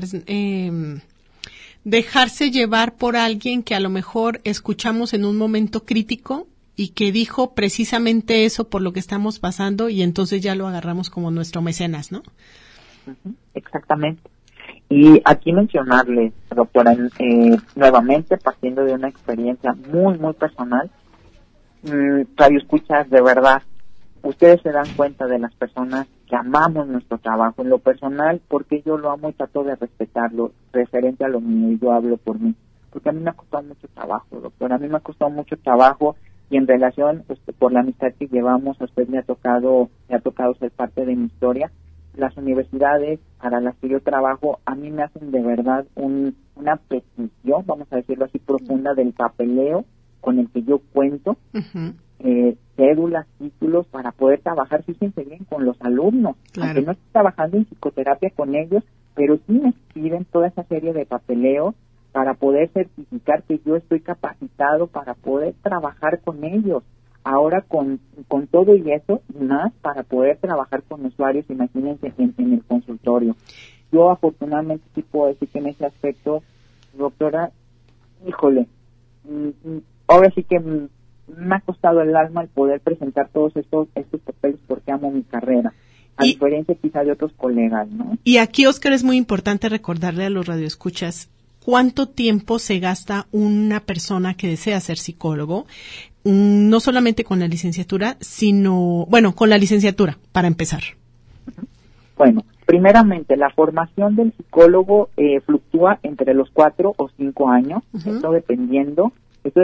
dejarse llevar por alguien que a lo mejor escuchamos en un momento crítico y que dijo precisamente eso por lo que estamos pasando y entonces ya lo agarramos como nuestro mecenas, ¿no? Exactamente. Y aquí mencionarle, doctora, nuevamente partiendo de una experiencia muy, muy personal, radioescuchas, de verdad, ustedes se dan cuenta de las personas que amamos nuestro trabajo. En lo personal, porque yo lo amo y trato de respetarlo, referente a lo mío, y yo hablo por mí. Porque a mí me ha costado mucho trabajo, doctora, a mí me ha costado mucho trabajo, y en relación, por la amistad que llevamos, a usted me ha tocado ser parte de mi historia. Las universidades para las que yo trabajo, a mí me hacen de verdad una petición, vamos a decirlo así, profunda del papeleo con el que yo cuento, cédulas, títulos, para poder trabajar, fíjense bien, con los alumnos, claro. Aunque no estoy trabajando en psicoterapia con ellos, pero sí me piden toda esa serie de papeleos para poder certificar que yo estoy capacitado para poder trabajar con ellos. Ahora con todo y eso, más para poder trabajar con usuarios, imagínense, en el consultorio. Yo afortunadamente sí puedo decir que en ese aspecto, doctora, híjole, ahora sí que me ha costado el alma el poder presentar todos estos papeles porque amo mi carrera, a diferencia quizá de otros colegas, ¿no? Y aquí, Óscar, es muy importante recordarle a los radioescuchas cuánto tiempo se gasta una persona que desea ser psicólogo, no solamente con la licenciatura, sino, bueno, con la licenciatura, para empezar. Bueno, primeramente, la formación del psicólogo fluctúa entre los 4 o 5 años, esto dependiendo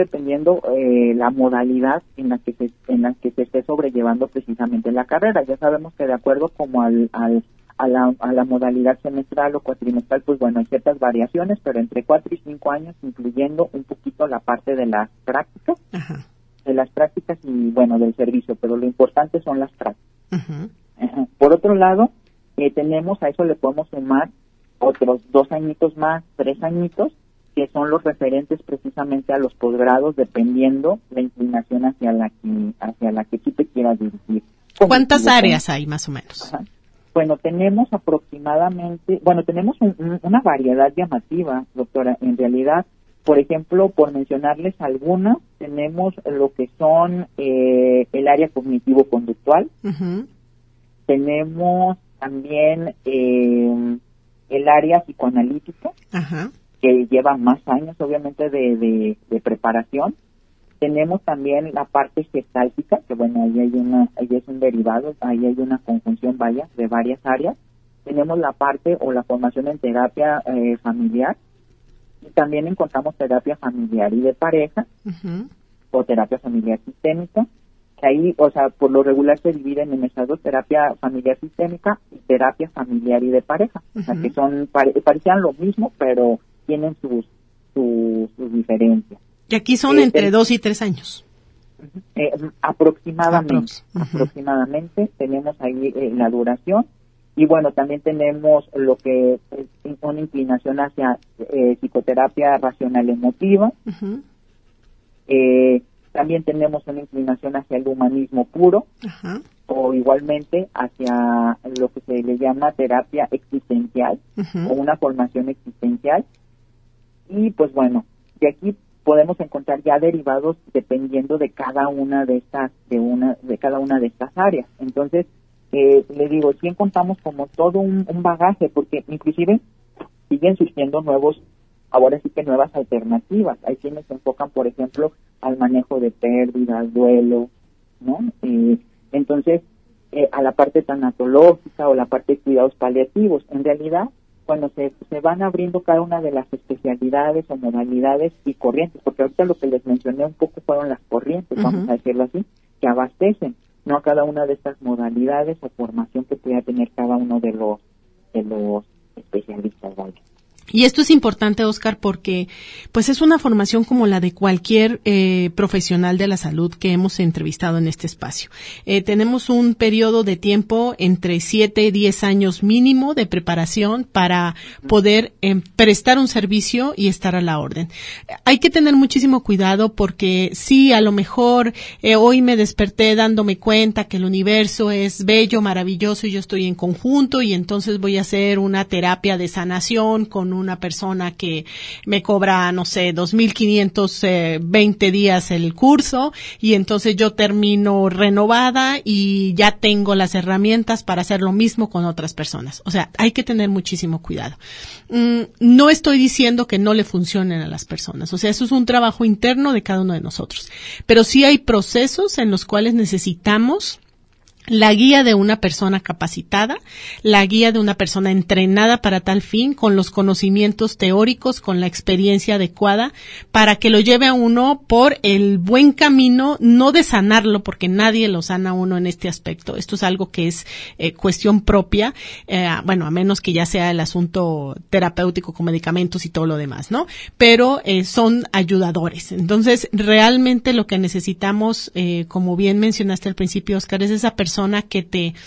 la modalidad en la que se esté sobrellevando precisamente la carrera. Ya sabemos que de acuerdo como a la modalidad semestral o cuatrimestral, pues bueno, hay ciertas variaciones, pero entre 4 y 5 años, incluyendo un poquito la parte de las prácticas, y bueno, del servicio, pero lo importante son las prácticas. Por otro lado, tenemos, a eso le podemos sumar otros 2 añitos más, 3 añitos, que son los referentes precisamente a los posgrados, dependiendo la inclinación hacia la que tú te quieras dirigir. ¿Cuántas áreas hay, más o menos? Bueno, tenemos tenemos una variedad llamativa, doctora. En realidad, por ejemplo, por mencionarles algunas, tenemos lo que son el área cognitivo-conductual, tenemos también el área psicoanalítica, que lleva más años, obviamente, de preparación. Tenemos también la parte gestáltica, que bueno, ahí es un derivado, ahí hay una conjunción, de varias áreas. Tenemos la parte o la formación en terapia familiar, y también encontramos terapia familiar y de pareja, o terapia familiar sistémica, que ahí, o sea, por lo regular se dividen en esas dos, terapia familiar sistémica y terapia familiar y de pareja, o sea, que son parecían lo mismo, pero tienen sus diferencias. Y aquí son entre 2 y 3 años. Aproximadamente tenemos ahí la duración. Y bueno, también tenemos lo que es una inclinación hacia psicoterapia racional emotiva. También tenemos una inclinación hacia el humanismo puro, o igualmente hacia lo que se le llama terapia existencial, o una formación existencial. Y pues bueno, de aquí podemos encontrar ya derivados dependiendo de cada una de estas áreas. Entonces, le digo, sí encontramos como todo un bagaje, porque inclusive siguen surgiendo ahora sí que nuevas alternativas. Hay quienes se enfocan, por ejemplo, al manejo de pérdidas, duelo, ¿no? Entonces, a la parte tanatológica o la parte de cuidados paliativos. En realidad, cuando se van abriendo cada una de las especialidades o modalidades y corrientes, porque ahorita lo que les mencioné un poco fueron las corrientes, vamos a decirlo así, que abastecen, no a cada una de estas modalidades o formación que pueda tener cada uno de los especialistas, ¿vale? Y esto es importante, Óscar, porque pues es una formación como la de cualquier profesional de la salud que hemos entrevistado en este espacio. Tenemos un periodo de tiempo entre 7 y 10 años mínimo de preparación para poder prestar un servicio y estar a la orden. Hay que tener muchísimo cuidado porque sí, a lo mejor hoy me desperté dándome cuenta que el universo es bello, maravilloso y yo estoy en conjunto y entonces voy a hacer una terapia de sanación con una persona que me cobra, no sé, 2,520 días el curso y entonces yo termino renovada y ya tengo las herramientas para hacer lo mismo con otras personas. O sea, hay que tener muchísimo cuidado. No estoy diciendo que no le funcionen a las personas. O sea, eso es un trabajo interno de cada uno de nosotros. Pero sí hay procesos en los cuales necesitamos la guía de una persona capacitada, la guía de una persona entrenada para tal fin, con los conocimientos teóricos, con la experiencia adecuada, para que lo lleve a uno por el buen camino, no de sanarlo, porque nadie lo sana a uno en este aspecto. Esto es algo que es cuestión propia, bueno, a menos que ya sea el asunto terapéutico con medicamentos y todo lo demás, ¿no? Pero son ayudadores. Entonces, realmente lo que necesitamos, como bien mencionaste al principio, Óscar, es esa persona que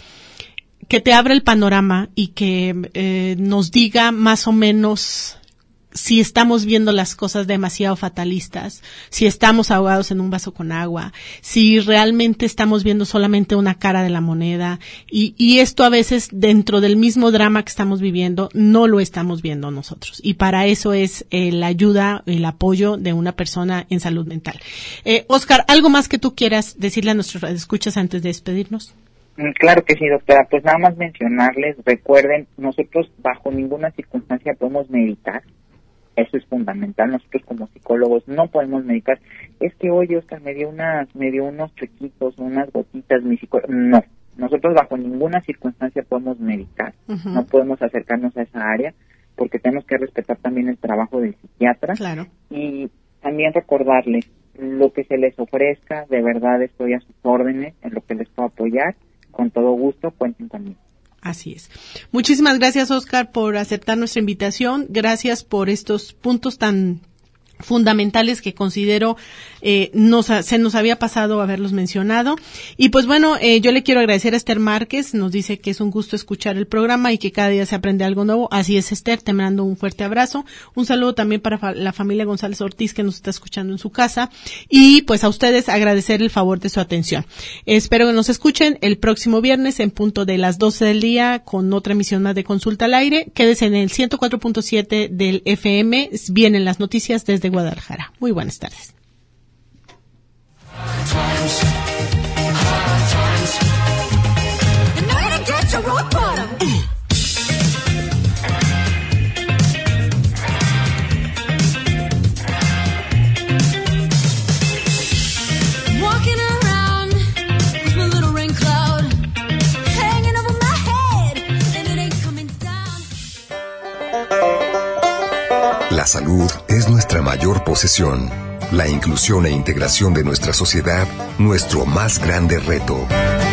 te abra el panorama y que nos diga más o menos si estamos viendo las cosas demasiado fatalistas, si estamos ahogados en un vaso con agua, si realmente estamos viendo solamente una cara de la moneda y esto a veces dentro del mismo drama que estamos viviendo no lo estamos viendo nosotros y para eso es la ayuda, el apoyo de una persona en salud mental. Óscar, ¿algo más que tú quieras decirle a nuestros radioescuchas antes de despedirnos? Claro que sí, doctora. Pues nada más mencionarles, recuerden, nosotros bajo ninguna circunstancia podemos medicar. Eso es fundamental. Nosotros como psicólogos no podemos medicar. Es que hoy Óscar me dio unos chuequitos, unas gotitas, no. Nosotros bajo ninguna circunstancia podemos medicar. Uh-huh. No podemos acercarnos a esa área porque tenemos que respetar también el trabajo del psiquiatra. Claro. Y también recordarles lo que se les ofrezca, de verdad estoy a sus órdenes en lo que les puedo apoyar. Con todo gusto, cuenten conmigo. Así es. Muchísimas gracias, Óscar, por aceptar nuestra invitación. Gracias por estos puntos tan fundamentales que considero se nos había pasado haberlos mencionado. Y pues bueno, yo le quiero agradecer a Esther Márquez, nos dice que es un gusto escuchar el programa y que cada día se aprende algo nuevo. Así es, Esther, te mando un fuerte abrazo. Un saludo también para la familia González Ortiz que nos está escuchando en su casa. Y pues a ustedes agradecer el favor de su atención. Espero que nos escuchen el próximo viernes en punto de las 12 del día con otra emisión más de Consulta al Aire. Quédese en el 104.7 del FM. Vienen las noticias desde Guadalajara. Muy buenas tardes. La salud es nuestra mayor posesión. La inclusión e integración de nuestra sociedad, nuestro más grande reto.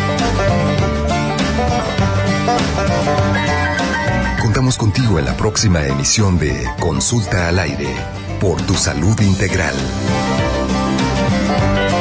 Contamos contigo en la próxima emisión de Consulta al Aire, por tu salud integral.